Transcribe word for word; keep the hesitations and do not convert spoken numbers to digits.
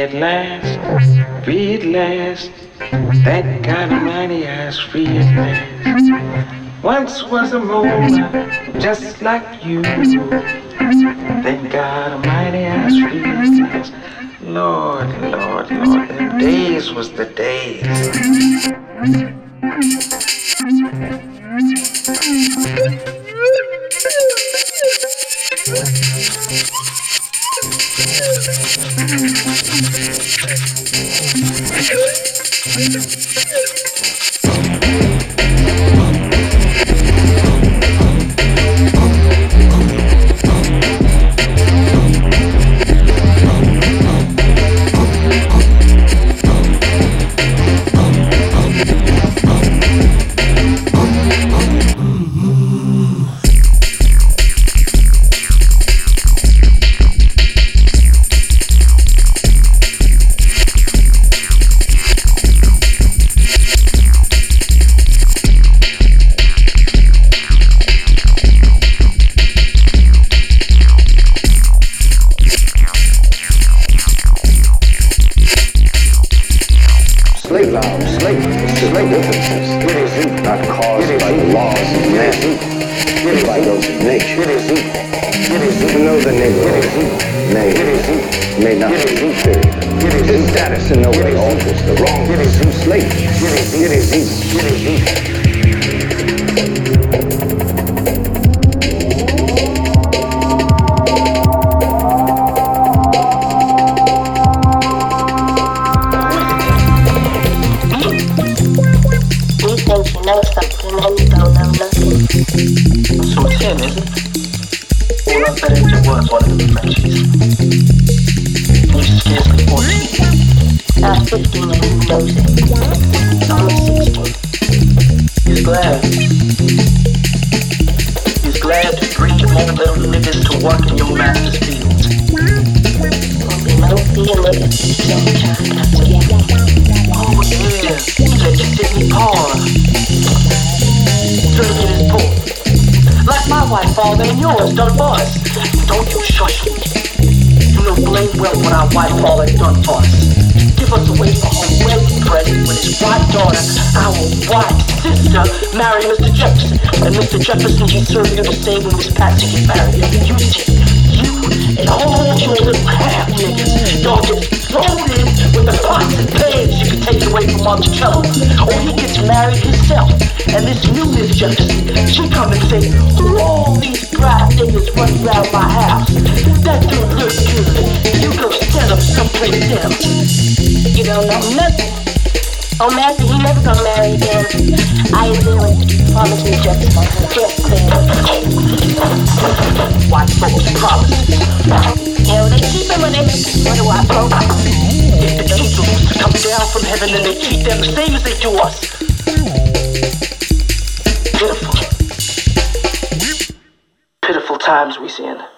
at last, free at last. Thank God Almighty, I was free at last. Once was a moment just like you. Thank God Almighty, I was free at last. Lord, Lord, Lord, them days was the days. Marry Mister Jefferson, and Mister Jefferson, he served you the same when Miss Patsy get married. You did. You and all your little half niggas, y'all get thrown in with the pots and pans you can take it away from Monticello. Or he gets married himself, and this new Miss Jefferson, she come and say, who all these bright niggas running around my house? That dude looks good. You go stand up someplace else. You don't know nothing. Oh, Master, he never gonna marry again. I will promise me just just clean. White folks promises. You know, they keep him when they what do I promise? If the angels come down from heaven and they treat them the same as they do us. Pitiful. Pitiful times we see in.